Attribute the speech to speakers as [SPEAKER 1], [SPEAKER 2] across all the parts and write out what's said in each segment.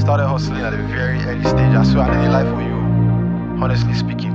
[SPEAKER 1] started hustling at a very early stage. I swear I didn't lie for you. Honestly speaking.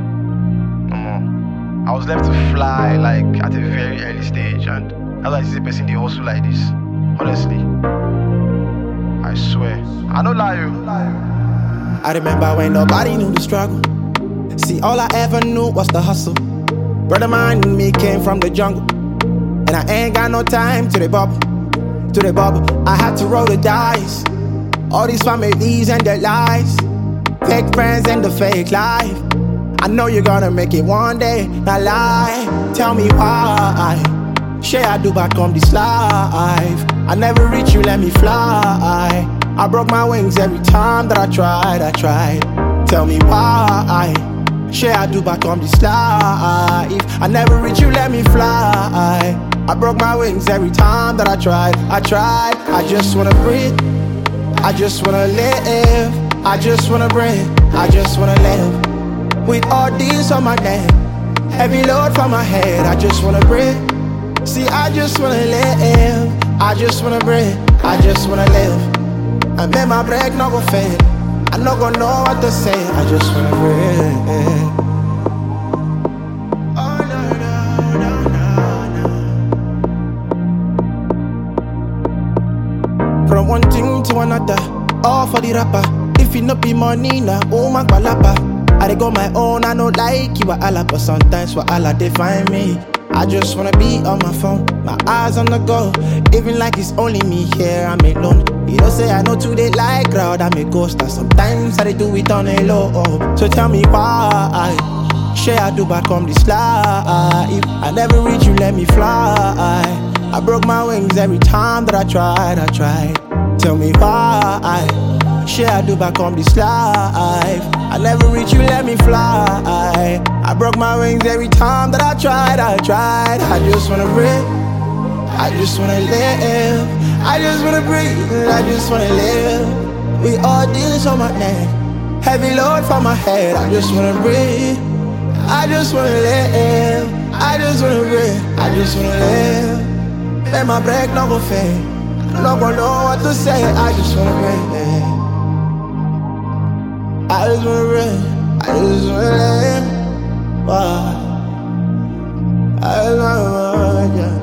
[SPEAKER 1] I was left to fly like at a very early stage, and that's why I see a person they hustle like this. Honestly. I swear. I don't lie you.
[SPEAKER 2] I remember when nobody knew the struggle. See, all I ever knew was the hustle. Brother man and me came from the jungle, and I ain't got no time to the bubble. To the bubble, I had to roll the dice. All these families and their lies, fake friends and the fake life. I know you're gonna make it one day, not lie. Tell me why. Share I do back on this life. I never reach you, let me fly. I broke my wings every time that I tried. Tell me why. Share I do back on this life. I never reach you, let me fly. I broke my wings every time that I tried. I just wanna breathe. I just wanna live. I just wanna breathe. I just wanna live. With all these on my neck, heavy load from my head. I just wanna breathe. See, I just wanna live. I just wanna breathe. I just wanna live. I made my break no go fade. I no go know what to say. I just wanna breathe. Oh no no no no no. From one thing to another, all for the rapper. If it no be money, na oh my balapa. I dey go my own, I don't like you Allah, but sometimes for Allah they find me. I just wanna be on my phone, my eyes on the go. Even like it's only me here, I'm alone. You don't say I know today like crowd, I'm a ghost. And sometimes I do it on a low. So tell me why. Share I do back on this life. I never reach you, let me fly. I broke my wings every time that I tried. Tell me why. Share I do back on this life. I never reach you, let me fly. I broke my wings every time that I tried. I just wanna breathe. I just wanna live. I just wanna breathe. I just wanna live. With all this on my neck, heavy load from my head. I just wanna breathe. I just wanna live. I just wanna breathe. I just wanna live. Let my break no go fade. No one know what to say. I just wanna breathe. I just wanna breathe. I just wanna live. I just wanna, yeah.